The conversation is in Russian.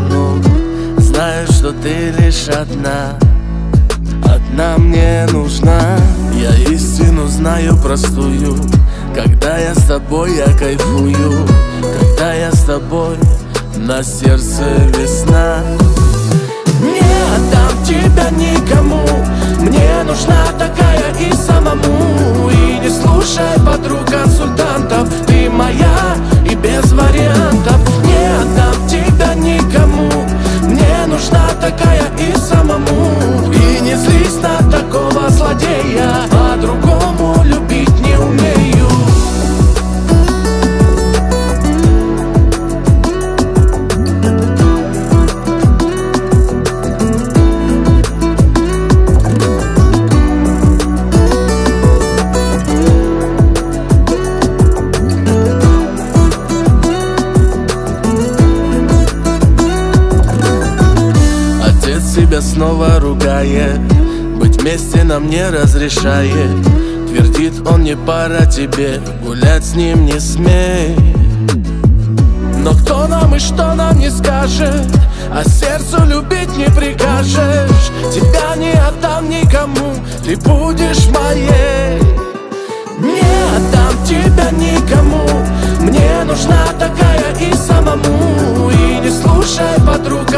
одну. Знаю, что ты лишь одна мне нужна. Я истину знаю простую. Когда я с тобой, я кайфую. Когда я с тобой, на сердце весна. Не отдам тебя никому. Мне нужна такая и самому. И не слушай подруг консультантов. Ты моя и без вариантов. Не отдам тебя никому. Мне нужна такая и самому. И не злись на такого злодея. По-другому любить не умею. Себя снова ругает, быть вместе нам не разрешает. Твердит он: не пора тебе, гулять с ним не смей. Но кто нам и что нам не скажет, а сердцу любить не прикажешь. Тебя не отдам никому, ты будешь моей. Не отдам тебя никому. Мне нужна такая и самому. И не слушай подруг